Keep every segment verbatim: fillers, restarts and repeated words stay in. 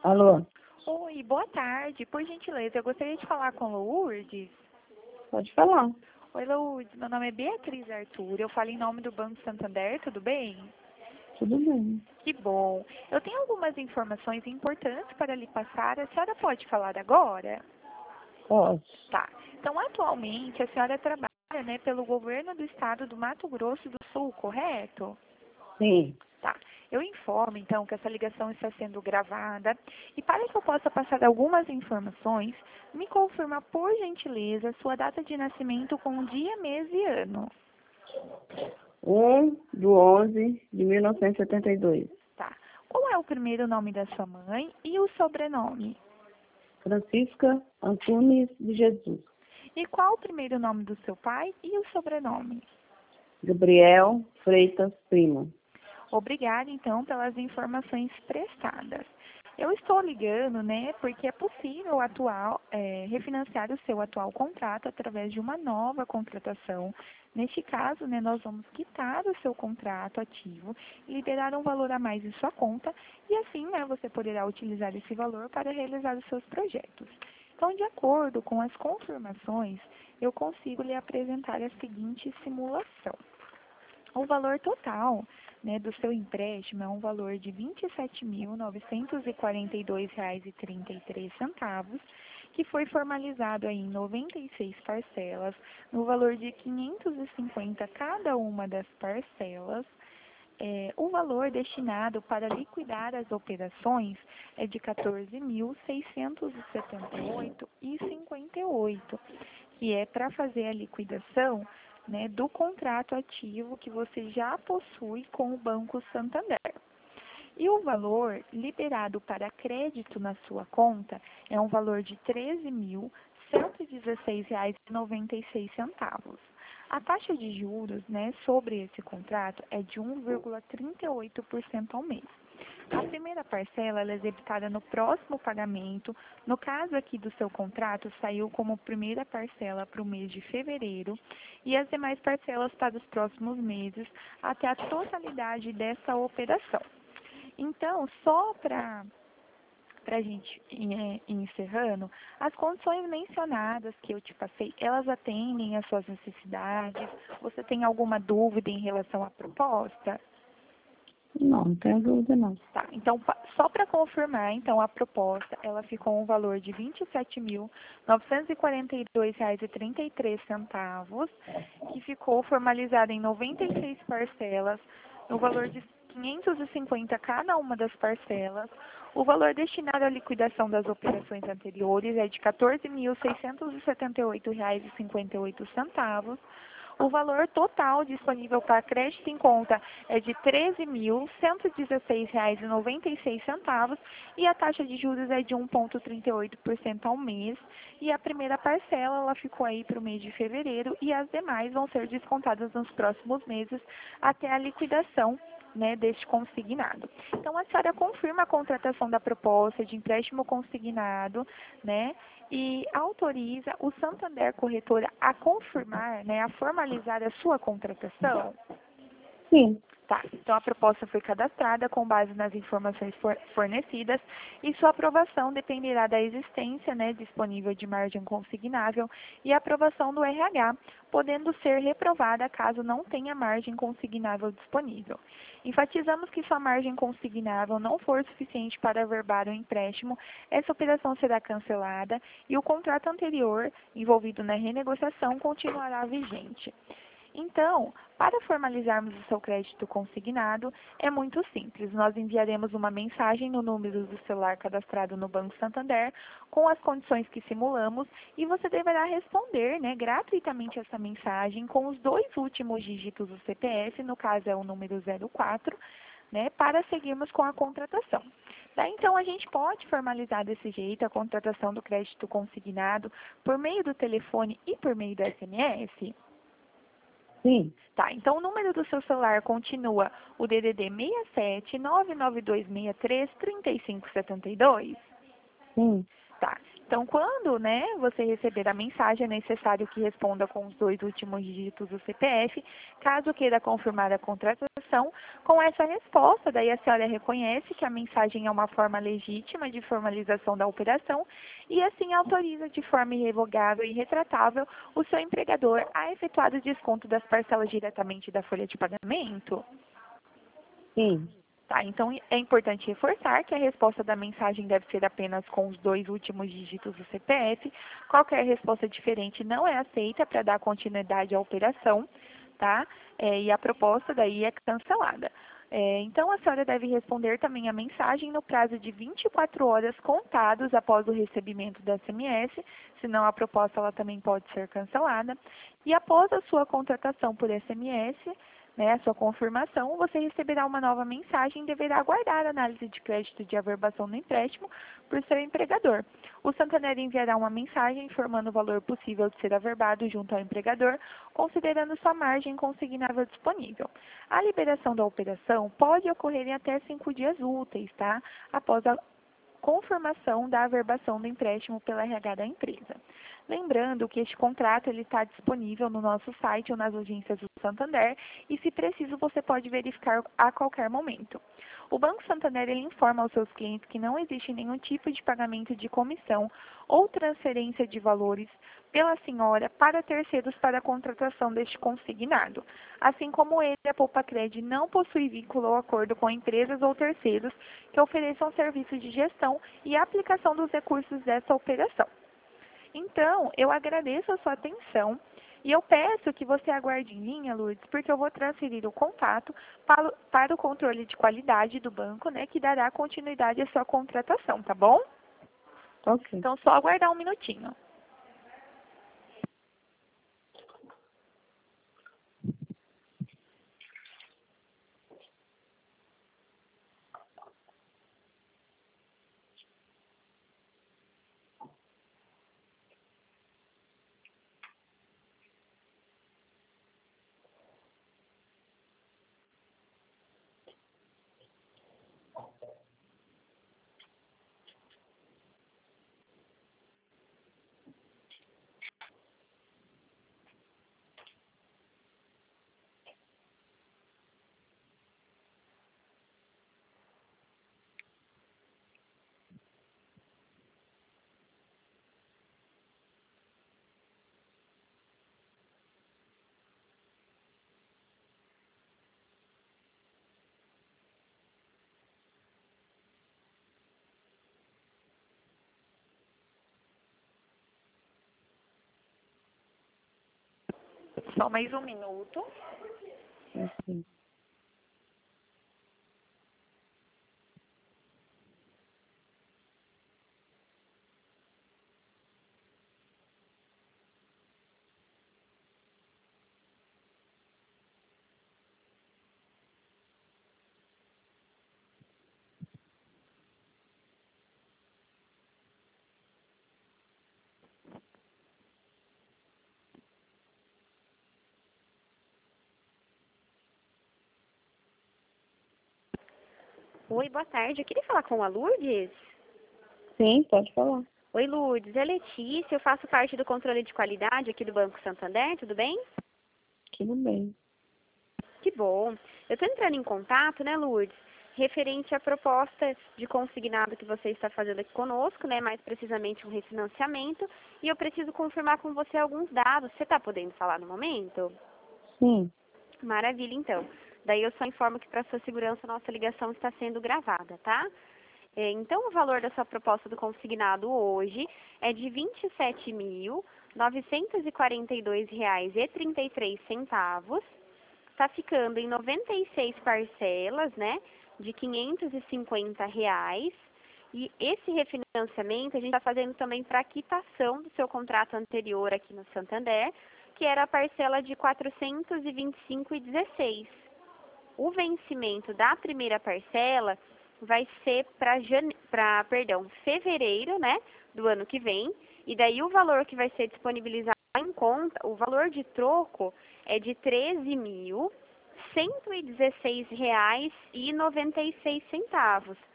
Alô, Oi, boa tarde. Por gentileza, eu gostaria de falar com Lourdes. pode falar. Oi, Lourdes. Meu nome é Beatriz Arthur. Eu falo em nome do Banco Santander, tudo bem? Tudo bem. Que bom. Eu tenho algumas informações importantes para lhe passar. A senhora pode falar agora? Pode. Tá. Então, atualmente, a senhora trabalha, né, pelo governo do estado do Mato Grosso do Sul, correto? Sim. Tá. Eu informo, então, que essa ligação está sendo gravada e para que eu possa passar algumas informações, me confirma, por gentileza, sua data de nascimento com dia, mês e ano. um do onze de mil novecentos e setenta e dois. Tá. Qual é o primeiro nome da sua mãe e o sobrenome? Francisca Antunes de Jesus. E qual o primeiro nome do seu pai e o sobrenome? Gabriel Freitas Primo. Obrigada, então, pelas informações prestadas. Eu estou ligando, né, porque é possível atual, é, refinanciar o seu atual contrato através de uma nova contratação. Neste caso, né, nós vamos quitar o seu contrato ativo e liberar um valor a mais em sua conta e assim, né, você poderá utilizar esse valor para realizar os seus projetos. Então, de acordo com as confirmações, eu consigo lhe apresentar a seguinte simulação. O valor total, né, do seu empréstimo é um valor de vinte e sete mil novecentos e quarenta e dois reais e trinta e três centavos, que foi formalizado aí em noventa e seis parcelas, no valor de quinhentos e cinquenta cada uma das parcelas. É, o valor destinado para liquidar as operações é de quatorze mil seiscentos e setenta e oito reais e cinquenta e oito centavos, que é para fazer a liquidação, né, do contrato ativo que você já possui com o Banco Santander. E o valor liberado para crédito na sua conta é um valor de treze mil cento e dezesseis reais e noventa e seis centavos. A taxa de juros, né, sobre esse contrato é de um vírgula trinta e oito por cento ao mês. A primeira parcela ela é executada no próximo pagamento. No caso aqui do seu contrato, saiu como primeira parcela para o mês de fevereiro e as demais parcelas para os próximos meses até a totalidade dessa operação. Então, só para para a gente ir encerrando, as condições mencionadas que eu te passei, elas atendem às suas necessidades? Você tem alguma dúvida em relação à proposta? Não, não tenho dúvida não. Tá, então, pa- só para confirmar, então, a proposta, ela ficou um valor de vinte e sete mil novecentos e quarenta e dois reais e trinta e três centavos, que ficou formalizada em noventa e seis parcelas, no valor de quinhentos e cinquenta cada uma das parcelas. O valor destinado à liquidação das operações anteriores é de quatorze mil seiscentos e setenta e oito reais e cinquenta e oito centavos. O valor total disponível para crédito em conta é de treze mil cento e dezesseis reais e noventa e seis centavos e a taxa de juros é de um vírgula trinta e oito por cento ao mês. E a primeira parcela ela ficou aí para o mês de fevereiro e as demais vão ser descontadas nos próximos meses até a liquidação, né, deste consignado. Então, a senhora confirma a contratação da proposta de empréstimo consignado, né, e autoriza o Santander Corretora a confirmar, né, a formalizar a sua contratação? Sim. Tá, então a proposta foi cadastrada com base nas informações for- fornecidas e sua aprovação dependerá da existência, né, disponível de margem consignável e aprovação do R H, podendo ser reprovada caso não tenha margem consignável disponível. Enfatizamos que sua margem consignável não for suficiente para averbar o empréstimo, essa operação será cancelada e o contrato anterior envolvido na renegociação continuará vigente. Então, para formalizarmos o seu crédito consignado, é muito simples. Nós enviaremos uma mensagem no número do celular cadastrado no Banco Santander com as condições que simulamos e você deverá responder, né, gratuitamente essa mensagem com os dois últimos dígitos do C P F, no caso é o número zero quatro, né, para seguirmos com a contratação. Daí, então, a gente pode formalizar desse jeito a contratação do crédito consignado por meio do telefone e por meio do S M S? Sim. Tá, então o número do seu celular continua o D D D seis sete nove nove dois seis três três cinco sete dois? Sim. Tá. Então, quando, né, você receber a mensagem, é necessário que responda com os dois últimos dígitos do C P F. Caso queira confirmar a contratação, com essa resposta, daí a senhora reconhece que a mensagem é uma forma legítima de formalização da operação e assim autoriza de forma irrevogável e retratável o seu empregador a efetuar o desconto das parcelas diretamente da folha de pagamento. Sim. Tá, então é importante reforçar que a resposta da mensagem deve ser apenas com os dois últimos dígitos do C P F. Qualquer resposta diferente não é aceita para dar continuidade à operação, tá? É, e a proposta daí é cancelada. É, então a senhora deve responder também a mensagem no prazo de vinte e quatro horas contados após o recebimento do S M S, senão a proposta ela também pode ser cancelada. E após a sua contratação por S M S, né, a sua confirmação, você receberá uma nova mensagem e deverá aguardar a análise de crédito de averbação do empréstimo por seu empregador. O Santander enviará uma mensagem informando o valor possível de ser averbado junto ao empregador, considerando sua margem consignável disponível. A liberação da operação pode ocorrer em até cinco dias úteis, tá? Após a confirmação da averbação do empréstimo pela R H da empresa. Lembrando que este contrato ele está disponível no nosso site ou nas agências do Santander e, se preciso, você pode verificar a qualquer momento. O Banco Santander ele informa aos seus clientes que não existe nenhum tipo de pagamento de comissão ou transferência de valores pela senhora para terceiros para a contratação deste consignado. Assim como ele, a Poupacred não possui vínculo ou acordo com empresas ou terceiros que ofereçam serviços de gestão e aplicação dos recursos dessa operação. Então, eu agradeço a sua atenção e eu peço que você aguarde em linha, Lourdes, porque eu vou transferir o contato para, para o controle de qualidade do banco, né, que dará continuidade à sua contratação, tá bom? Ok. Então, só aguardar um minutinho. Só mais um minuto. Ok. Oi, boa tarde. Eu queria falar com a Lourdes. Sim, pode falar. Oi, Lourdes. É Letícia. Eu faço parte do controle de qualidade aqui do Banco Santander. Tudo bem? Tudo bem. Que bom. Eu estou entrando em contato, né, Lourdes, referente à proposta de consignado que você está fazendo aqui conosco, né, mais precisamente um refinanciamento, e eu preciso confirmar com você alguns dados. Você está podendo falar no momento? Sim. Maravilha, então. Daí eu só informo que, para sua segurança, nossa ligação está sendo gravada, tá? É, então, o valor da sua proposta do consignado hoje é de vinte e sete mil, novecentos e quarenta e dois reais e trinta e três centavos. Está ficando em noventa e seis parcelas, né, de quinhentos e cinquenta reais. E esse refinanciamento a gente está fazendo também para quitação do seu contrato anterior aqui no Santander, que era a parcela de quatrocentos e vinte e cinco reais e dezesseis centavos. O vencimento da primeira parcela vai ser para jane... perdão, fevereiro, né, do ano que vem, e daí o valor que vai ser disponibilizado em conta, o valor de troco é de treze mil, cento e dezesseis reais e noventa e seis centavos.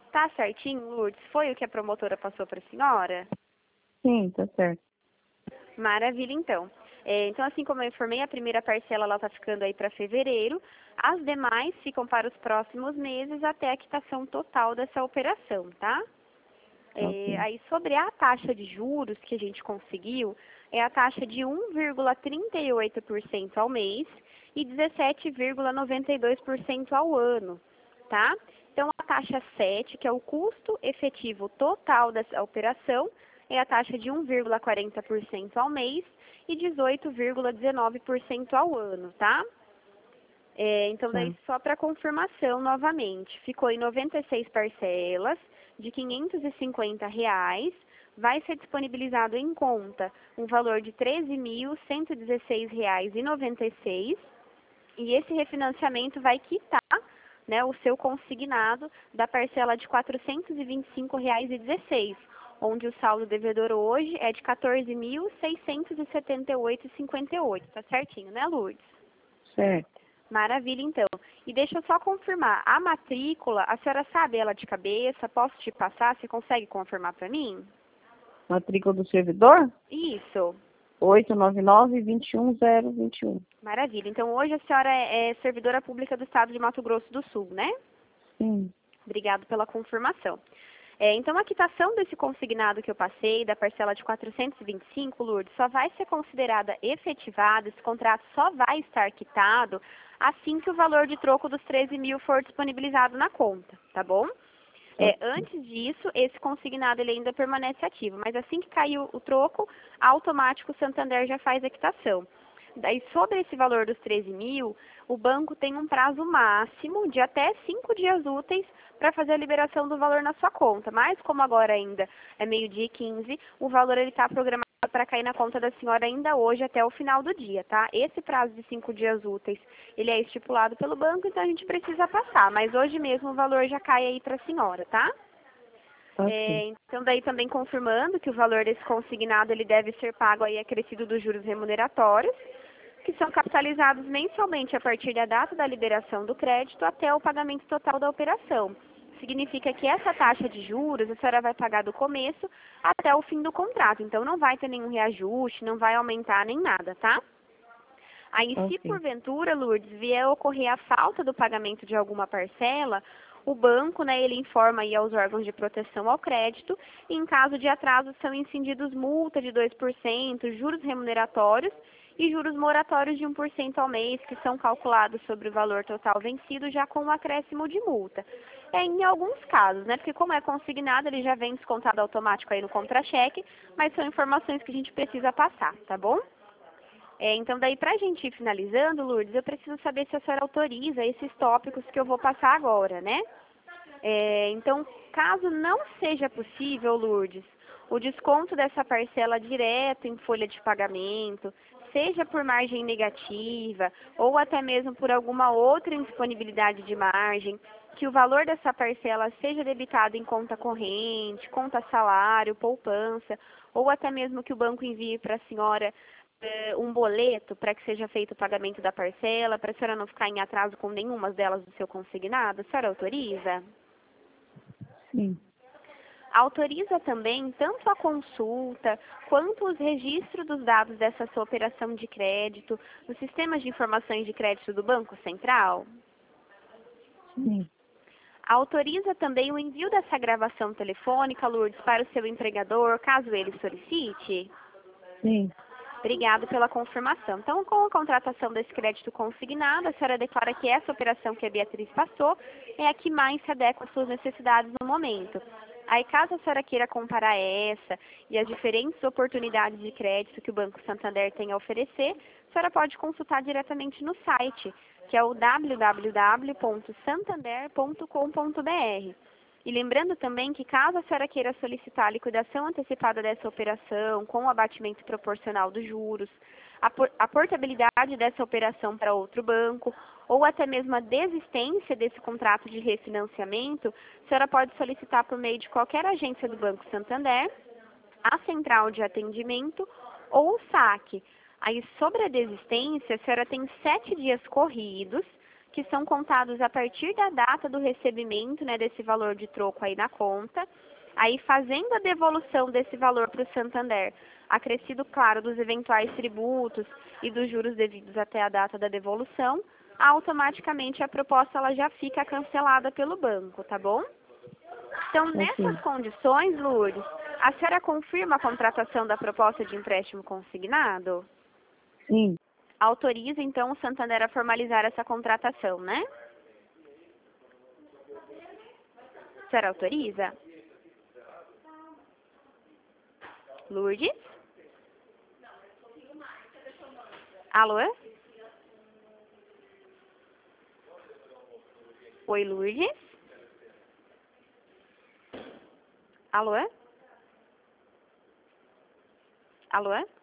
Tá certinho, Lourdes? Foi o que a promotora passou para a senhora? Sim, tá certo. Maravilha, então. É, então, assim como eu informei, a primeira parcela ela está ficando aí para fevereiro. As demais ficam para os próximos meses até a quitação total dessa operação, tá? É, Ok. aí, sobre a taxa de juros que a gente conseguiu, é a taxa de um vírgula trinta e oito por cento ao mês e dezessete vírgula noventa e dois por cento ao ano, tá? Então, a taxa sete, que é o custo efetivo total dessa operação, é a taxa de um vírgula quarenta por cento ao mês e dezoito vírgula dezenove por cento ao ano, tá? É, então, daí, só para confirmação novamente, ficou em noventa e seis parcelas de quinhentos e cinquenta reais, vai ser disponibilizado em conta um valor de treze mil cento e dezesseis reais e noventa e seis, e esse refinanciamento vai quitar, né, o seu consignado da parcela de quatrocentos e vinte e cinco reais e dezesseis, onde o saldo devedor hoje é de quatorze mil seiscentos e setenta e oito reais e cinquenta e oito centavos. Tá certinho, né, Lourdes? Certo. Maravilha, então. E deixa eu só confirmar, a matrícula, a senhora sabe ela de cabeça? Posso te passar? Você consegue confirmar para mim? Matrícula do servidor? Isso. oito nove nove, dois um zero, dois um. Maravilha. Então, hoje a senhora é servidora pública do Estado de Mato Grosso do Sul, né? Sim. Obrigado pela confirmação. É, então, a quitação desse consignado que eu passei, da parcela de quatrocentos e vinte e cinco, Lourdes, só vai ser considerada efetivada, esse contrato só vai estar quitado assim que o valor de troco dos treze mil for disponibilizado na conta, tá bom? É, antes disso, esse consignado ele ainda permanece ativo, mas assim que cair o, o troco, automático o Santander já faz a quitação. Daí, sobre esse valor dos treze mil, o banco tem um prazo máximo de até cinco dias úteis para fazer a liberação do valor na sua conta. Mas, como agora ainda é meio-dia e quinze, o valor está programado para cair na conta da senhora ainda hoje até o final do dia, tá? Esse prazo de cinco dias úteis, ele é estipulado pelo banco, então a gente precisa passar. Mas hoje mesmo o valor já cai aí para a senhora, tá? Ok. É, então, daí também confirmando que o valor desse consignado ele deve ser pago aí acrescido dos juros remuneratórios, que são capitalizados mensalmente a partir da data da liberação do crédito até o pagamento total da operação. Significa que essa taxa de juros a senhora vai pagar do começo até o fim do contrato. Então, não vai ter nenhum reajuste, não vai aumentar nem nada, tá? Aí, se Ok. porventura, Lourdes, vier a ocorrer a falta do pagamento de alguma parcela, o banco, né, ele informa aí aos órgãos de proteção ao crédito e, em caso de atraso, são incididos multa de dois por cento, juros remuneratórios e juros moratórios de um por cento ao mês, que são calculados sobre o valor total vencido, já com um acréscimo de multa. É, em alguns casos, né, porque como é consignado, ele já vem descontado automático aí no contra-cheque, mas são informações que a gente precisa passar, tá bom? É, então, daí, para a gente ir finalizando, Lourdes, eu preciso saber se a senhora autoriza esses tópicos que eu vou passar agora, né? É, então, caso não seja possível, Lourdes, o desconto dessa parcela direto em folha de pagamento, seja por margem negativa ou até mesmo por alguma outra indisponibilidade de margem, que o valor dessa parcela seja debitado em conta corrente, conta salário, poupança, ou até mesmo que o banco envie para a senhora um boleto para que seja feito o pagamento da parcela, para a senhora não ficar em atraso com nenhuma delas do seu consignado, a senhora autoriza? Sim. Autoriza também tanto a consulta quanto os registros dos dados dessa sua operação de crédito nos sistemas de informações de crédito do Banco Central? Sim. Autoriza também o envio dessa gravação telefônica, Lourdes, para o seu empregador, caso ele solicite? Sim. Obrigado pela confirmação. Então, com a contratação desse crédito consignado, a senhora declara que essa operação que a Beatriz passou é a que mais se adequa às suas necessidades no momento. Aí, caso a senhora queira comparar essa e as diferentes oportunidades de crédito que o Banco Santander tem a oferecer, a senhora pode consultar diretamente no site, que é o w w w ponto santander ponto com ponto b r. E lembrando também que caso a senhora queira solicitar a liquidação antecipada dessa operação com o abatimento proporcional dos juros, a, por, a portabilidade dessa operação para outro banco, ou até mesmo a desistência desse contrato de refinanciamento, a senhora pode solicitar por meio de qualquer agência do Banco Santander, a central de atendimento ou o saque. Aí, sobre a desistência, a senhora tem sete dias corridos, que são contados a partir da data do recebimento, né, desse valor de troco aí na conta. Aí, fazendo a devolução desse valor para o Santander, acrescido, claro, dos eventuais tributos e dos juros devidos até a data da devolução, automaticamente a proposta ela já fica cancelada pelo banco, tá bom? Então, nessas condições, Lourdes, a senhora confirma a contratação da proposta de empréstimo consignado? Sim. Autoriza, então, o Santander a formalizar essa contratação, né? A senhora autoriza? Lourdes? Alô? Oi, Lourdes? Alô? Alô?